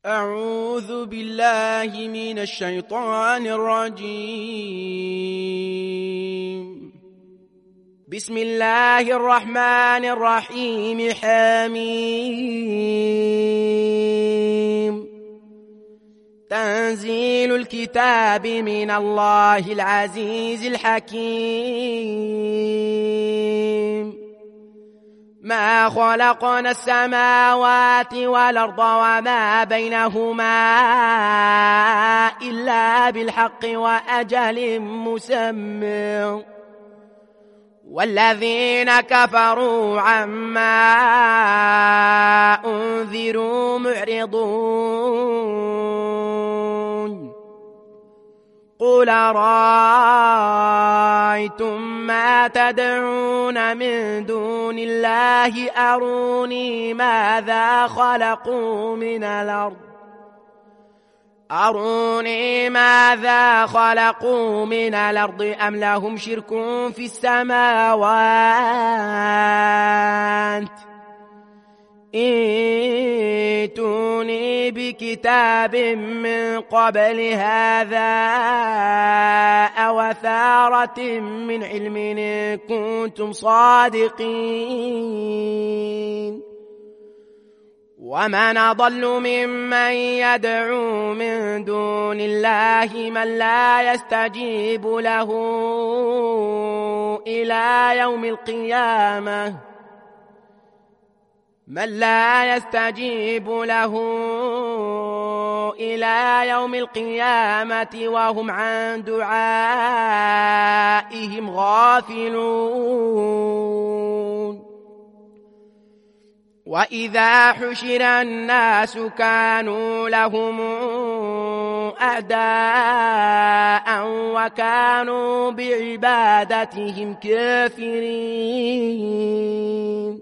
أعوذ بالله من الشيطان الرجيم. بسم الله الرحمن الرحيم. حميم. تنزيل الكتاب من الله العزيز الحكيم. ما خلقنا السماوات والأرض وما بينهما إلا بالحق وأجل مسمى، والذين كفروا عما أنذروا معرضون. قل رأيتم ما تدعون من دون الله أروني ماذا خلقوا من الأرض أم لهم شرك في السماوات. ائتوني بكتاب من قبل هذا أو أثارة من علم إن كنتم صادقين. ومن أضل ممن يدعو من دون الله من لا يستجيب له إلى يوم القيامة وهم عن دعائهم غافلون. وإذا حشر الناس كانوا لهم أعداء وكانوا بعبادتهم كافرين.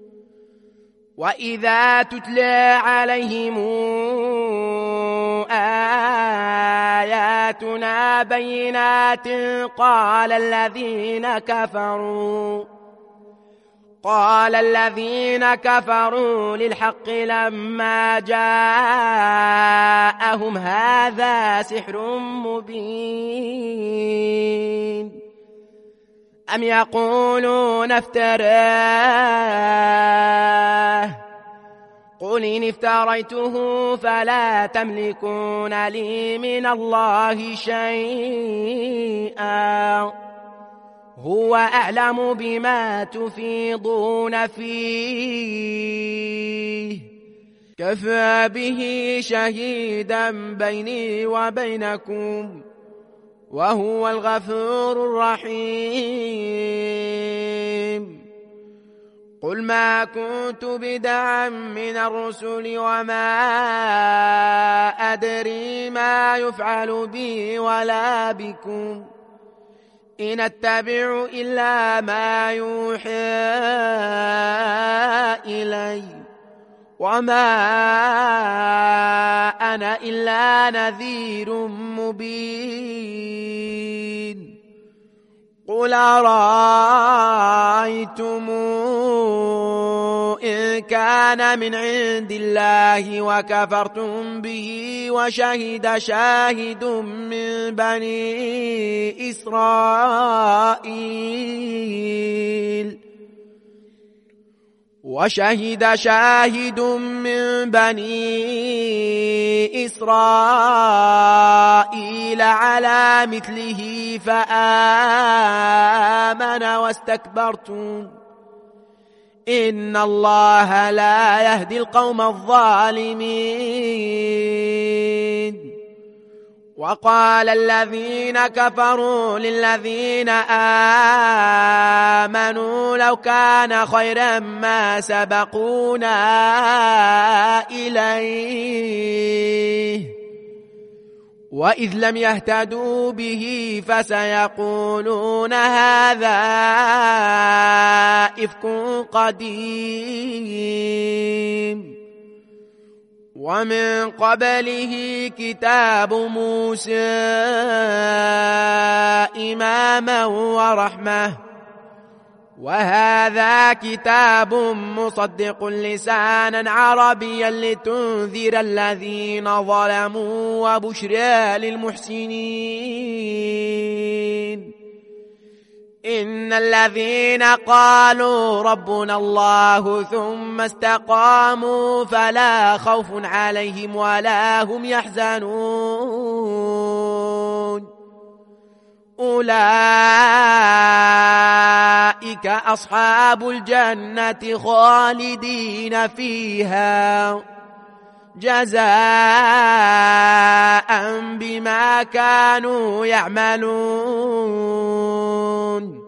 وإذا تتلى عليهم آياتنا بينات قال الذين كفروا للحق لما جاءهم هذا سحر مبين. أم يقولون افتراه قل إن افتريته فلا تملكون لي من الله شيئا هو أعلم بما تفيضون فيه كفى به شهيدا بيني وبينكم وهو الغفور الرحيم. قل ما كنت بدعا من الرسل وما أدري ما يفعل بي ولا بكم إن أتبع إلا ما يوحى إلي وما أنا إلا نذير مبين. قل أرأيتم إن كان من عند الله وكفرتم به وشهد شاهد من بني إسرائيل على مثله فآمن واستكبرتم إن الله لا يهدي القوم الظالمين. وقال الذين كفروا للذين آمنوا لو كان خيرا ما سبقونا إليه وإذ لم يهتدوا به فسيقولون هذا إفك قديم. ومن قبله كتاب موسى إماما ورحمة وهذا كتاب مصدق لسانا عربيا لتنذر الذين ظلموا وبشرى للمحسنين. إن الذين قالوا ربنا الله ثم استقاموا فلا خوف عليهم ولا هم يحزنون. أولئك أصحاب الجنة خالدين فيها جزاء بما كانوا يعملون.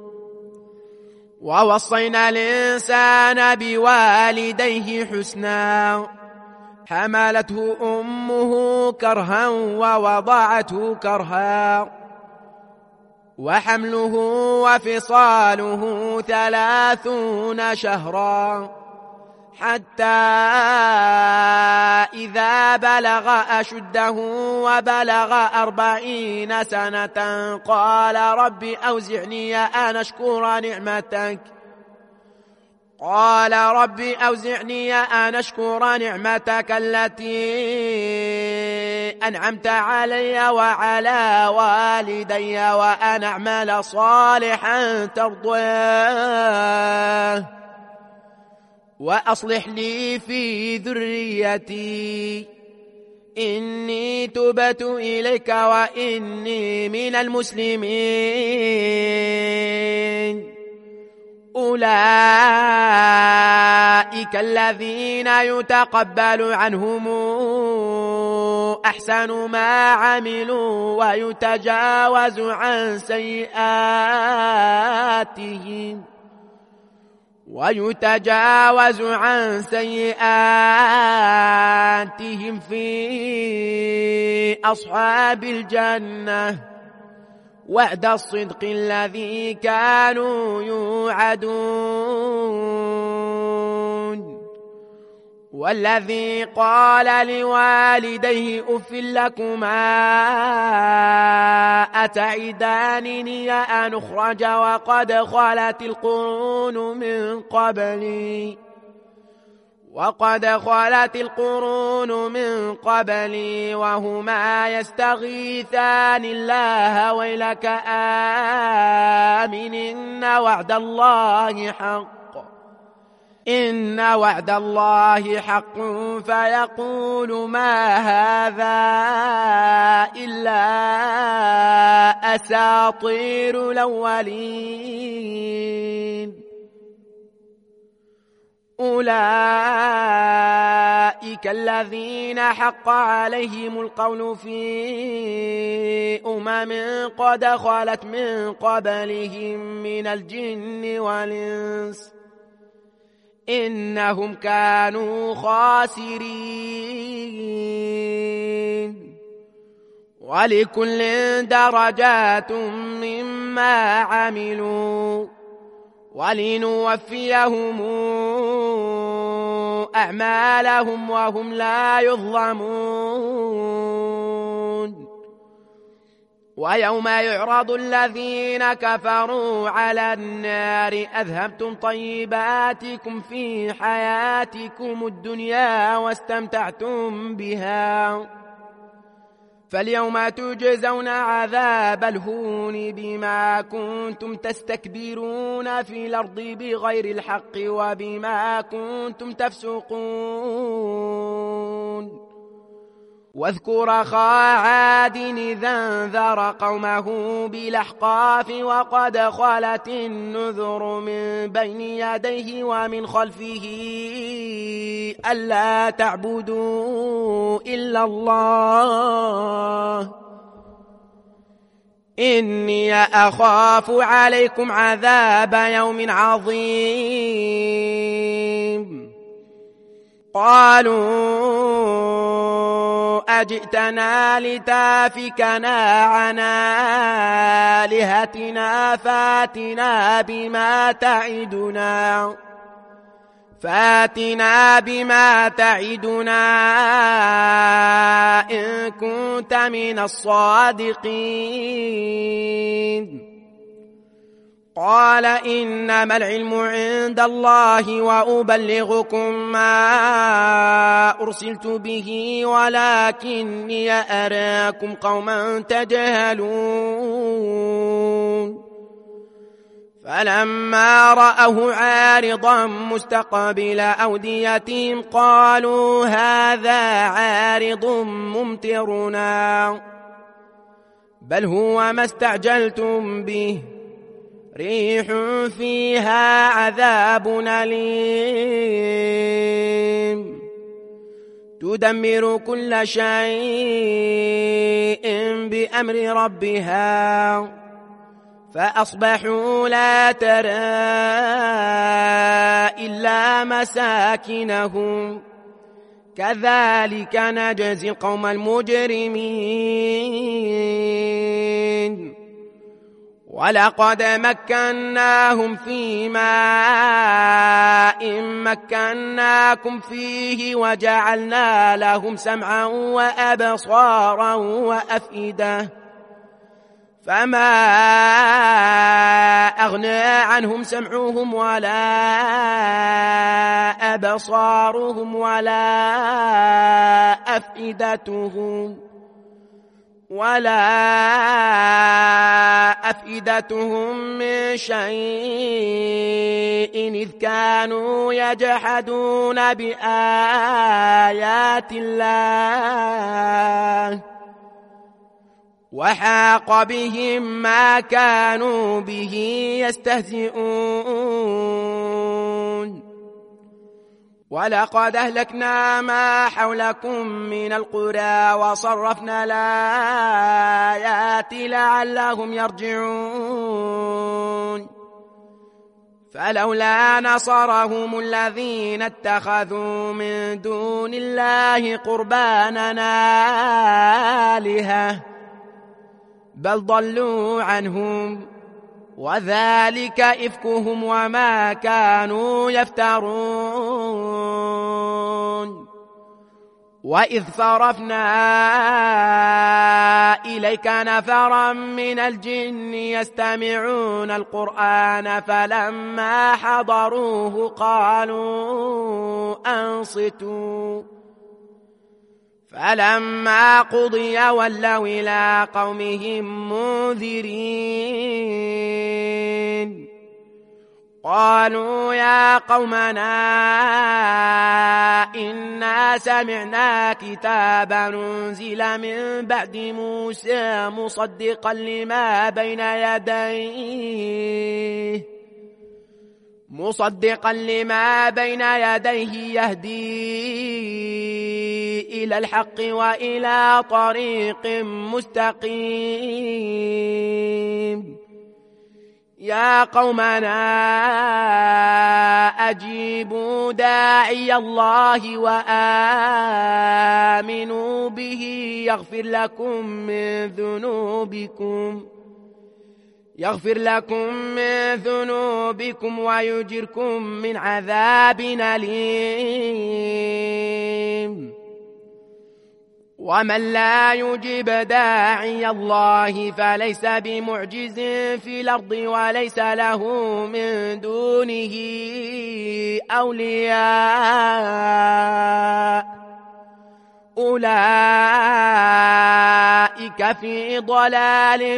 ووصينا الإنسان بوالديه حسنا حملته أمه كرها ووضعته كرها وحمله وفصاله 30 شهرا حتى إذا بلغ أشده وبلغ 40 سنة قال رب أوزعني أن أشكر نعمتك التي أنعمت علي وعلى والدي وأن أعمل صالحا ترضاه وأصلح لي في ذريتي إني تبت إليك وإني من المسلمين. أولئك الذين يتقبل عنهم أحسن ما عملوا ويتجاوز عن سيئاتهم في أصحاب الجنة وعد الصدق الذي كانوا يوعدون. والذي قال لوالديه أف لكما أتعدانني أن أخرج وقد خلت القرون من قبلي وهما يستغيثان الله ويلك آمن إن وعد الله حق فيقول ما هذا إلا أساطير الأولين. أولئك الذين حق عليهم القول في قد خلت من قبلهم من الجن والإنس إنهم كانوا خاسرين. ولكل درجات مما عملوا ولنوفيهم أعمالهم وهم لا يظلمون. ويوم يعرض الذين كفروا على النار أذهبتم طيباتكم في حياتكم الدنيا واستمتعتم بها فاليوم تجزون عذاب الهون بما كنتم تستكبرون في الأرض بغير الحق وبما كنتم تفسقون. واذكر أخا عاد إذ أنذر قومه بالأحقاف وقد خلت النذر من بين يديه ومن خلفه ألا تعبدوا إلا الله إني أخاف عليكم عذاب يوم عظيم. قالوا أجئتنا لتافكنا عن آلهتنا فاتنا بما تعدنا إن كنت من الصادقين. قال إنما العلم عند الله وأبلغكم ما أرسلت به ولكني أراكم قوما تجهلون فلما رأوه عارضا مستقبل أوديتهم قالوا هذا عارض ممطرنا بل هو ما استعجلتم به ريح فيها عذاب أليم تدمر كل شيء بأمر ربها فأصبحوا لا ترى إلا مساكنهم كذلك نجزي القوم المجرمين ولقد مكناهم في ماء مكناكم فيه وجعلنا لهم سمعا وأبصارا وأفئدة فما أغنى عنهم سمعهم ولا أبصارهم ولا أفئدتهم من شيء إذ كانوا يجحدون بآيات الله وحاق بهم ما كانوا به يستهزئون ولقد أهلكنا ما حولكم من القرى وصرفنا الآيات لعلهم يرجعون فلولا نصرهم الذين اتخذوا من دون الله قربانا آلهة بل ضلوا عنهم وذلك إفكهم وما كانوا يفترون وإذ صرفنا إليك نفرا من الجن يستمعون القرآن فلما حضروه قالوا أنصتوا فلما قضي ولوا إلى قومهم منذرين قالوا يا قومنا إنا سمعنا كتابا أنزل من بعد موسى مصدقا لما بين يديه يهدي إلى الحق وإلى طريق مستقيم يا قومنا أجيبوا داعي الله وآمنوا به يغفر لكم من ذنوبكم ويجركم من عذاب أليم ومن لا يجب داعي الله فليس بمعجز في الأرض وليس له من دونه أولياء أولئك في ضلال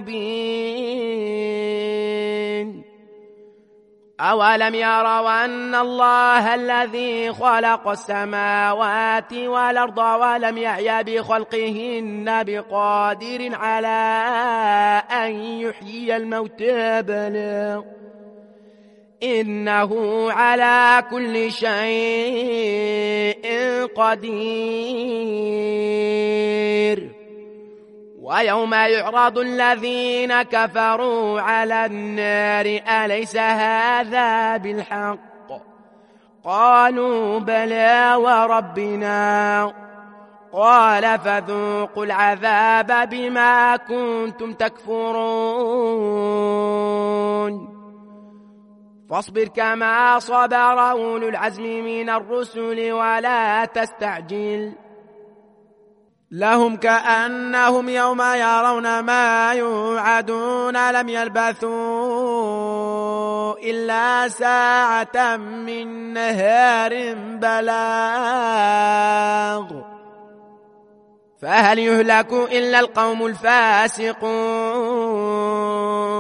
مبين أولم يروا أن الله الذي خلق السماوات والأرض ولم يعي بخلقهن بقادر على أن يحيي الموتى بلى إنه على كل شيء قدير ويوم يعرض الذين كفروا على النار أليس هذا بالحق قالوا بلى وربنا قال فذوقوا العذاب بما كنتم تكفرون فاصبر كما صبر أولو العزم من الرسل ولا تستعجل لهم كأنهم يوم يرون ما يوعدون لم يلبثوا إلا ساعة من نهار بلاغ فهل يهلك إلا القوم الفاسقون